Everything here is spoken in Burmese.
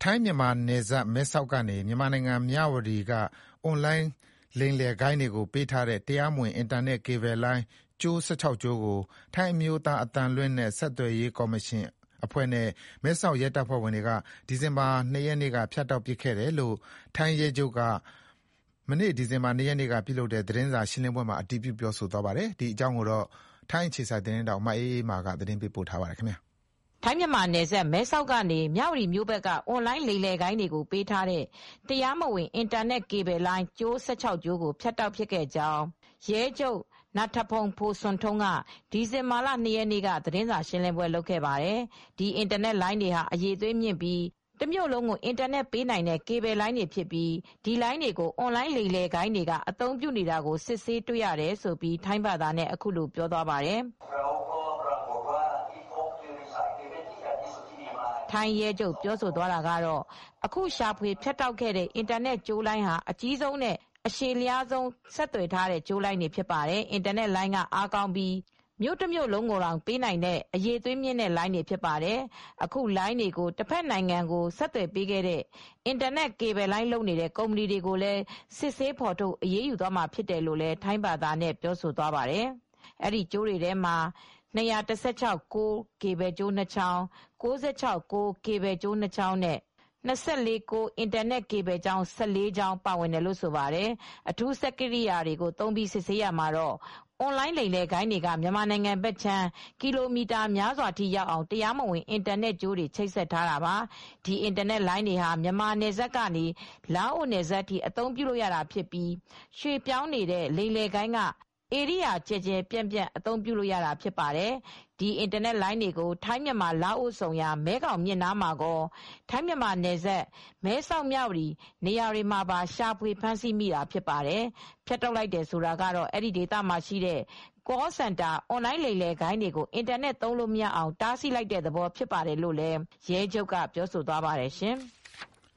ထိုင်းမြန်မာနယ်စပ်မဲဆောက်ကနေမြန်မာနိုင်ငံမြဝတီကအွန်လိုင်းလိမ်လည်ဂိုဏ်းတွေကိုပေးထားတဲ့တရားမဝင်အင်တာနက်ကေဘယ်လိုင်းကြိုး16ကြိုးကိုထိုင်းအမျိုးသားအသံလွှင့်နဲ့ဆက်သွယ်ရေးကော်မရှင်အဖွဲ့နဲ့မဲဆောက်ရဲတပ်ဖွဲ့ဝင်တွေကဒီဇင်ဘာ2ရက်နေ့ကဖြတ်တောက်ပစ်ခဲ့တယ်လို့ထိုင်းရဲချုပ်ကမနေ့ဒီဇင်ဘာ2ရက်နေ့ကပြုလုပ်တဲ့သတင်းစာရှင်းလင်းပွဲမှာအတည်ပြုပြောဆိုသွားပါတယ်။ဒီအကြောင်းကိုတော့ထိုင်းအခြေစိုက်သတင်းတောက်မအေးအေးမာကသတင်းပေးပို့ထားပါတယ်ခင်ဗျာ။ထိုင်းမြန်မာနယ်စပ်မဲဆောက်ကနေမြဝတီမြို့ဘက်ကအွန်လိုင်းလိမ်လည်ဂိုဏ်းတွေကိုပေးထားတဲ့တရားမဝင်အင်တာနက်ကေဘယ်လိုင်းကြိုး16ကြိုးကိုဖြတ်တောက်ဖြစ်ခဲ့ကြောင်းရဲချုပ်နထဖုံဖိုဆွန်ထုံးကဒီဇင်ဘာလ2ရက်နေ့ကသတင်းစာရှင်းလင်းပွဲလုပ်ခဲ့ပါတယ်။ဒီအင်တာနက်လိုင်းတွေဟာအရေးသွေးမြင့်ပြီးတမြို့လုံးကိုအင်တာနက်ပေးနိုင်တဲ့ကေဘယ်လိုင်းတွေဖြစ်ပြီးဒီလိုင်းတွေကိုအွန်လိုင်းလိမ်လည်ဂိုဏ်းတွေကအသုံးပြုနေတာကိုစစ်ဆေးတွေ့ရတယ်ဆိုပြီးထိုင်းဘာသာနဲ့အခုလိုပြောသွားပါတယ်။ထိုင်းရဲချုပ်ပြောဆိုသွားတာကတော့အခုရှာဖွေဖြတ်တောက်ခဲ့တဲ့အင်တာနက်ကြိုးလိုင်းဟာအကြီးဆုံးနဲ့အရှည်လျားဆုံးဆက်သွယ်ထားတဲ့ကြိုးလိုင်းတွေဖြစ်ပါတယ်။အင်တာနက်လိုင်းကအားကောင်းပြီးမြို့တစ်မြို့လုံးကိုတောင်ပေးနိုင်တဲ့အရေးသွေးမြင့်တဲ့လိုင်းတွေဖြစ်ပါတယ်။အခုလိုင်းတွေကိုတစ်ဖက်နိုင်ငံကိုဆက်သွယ်ပေးခဲ့တဲ့အင်တာနက်ကေဘယ်လိုင်းလုပ်နေတဲ့ကုမ္ပဏီတွေကိုလည်းစစ်ဆေးဖော်ထုတ်အရေးယူသွားမှာဖြစ်တယ်လို့လည်းထိုင်းဘာသာနဲ့ပြောဆိုသွားပါတယ်။အဲဒီကြိုးတွေထဲမှာ216ကေဘယ်ကြိုး2ချောင်း96ကေဘယ်ကြိုး2ချောင်းနဲ့24အင်တာနက်ကေဘယ်ကြောင်း14ကြောင်းပါဝင်တယ်လို့ဆိုပါတယ်။အထူးစက်ကိရိယာတွေကိုသုံးပြီးစစ်ဆေးရမှာတော့အွန်လိုင်းလိမ်လည်ဂိုဏ်းတွေကမြန်မာနိုင်ငံဘက်ခြမ်းကီလိုမီတာများစွာထိရောက်အောင်တရားမဝင်အင်တာနက်ကြိုးတွေချိတ်ဆက်ထားတာပါ။ဒီအင်တာနက်လိုင်းတွေဟာမြန်မာနယ်စပ်ကနေလာအိုနယ်စပ်ထိအသုံးပြုလို့ရတာဖြစ်ပြီးရွှေ့ပြောင်းနေတဲ့လိမ်လည်ဂိုဏ်းကဧရိယာကျယ်ကျယ်ပြန့်ပြန့်အသုံးပြုလို့ရတာဖြစ်ပါတယ်။ဒီအင်တာနက်လိုင်းတွေကိုထိုင်းမြန်မာလာအိုဆုံရာမဲခေါင်မြစ်နားမှာကောထိုင်းမြန်မာနယ်စပ်မဲဆောက်မြဝတီနေရာတွေမှာပါရှာဖွေဖမ်းဆီးမိတာဖြစ်ပါတယ်။ဖြတ်တောက်လိုက်တယ်ဆိုတာကတော့အဲဒီဒေသမှာရှိတဲ့call center အွန်လိုင်းလိမ်လည်ဂိုဏ်းတွေကိုအင်တာနက်သုံးလို့မရအောင်တားဆီးလိုက်တဲ့သဘောဖြစ်ပါတယ်လို့လည်းရဲချုပ်ကပြောဆိုသွားပါတယ်ရှင်။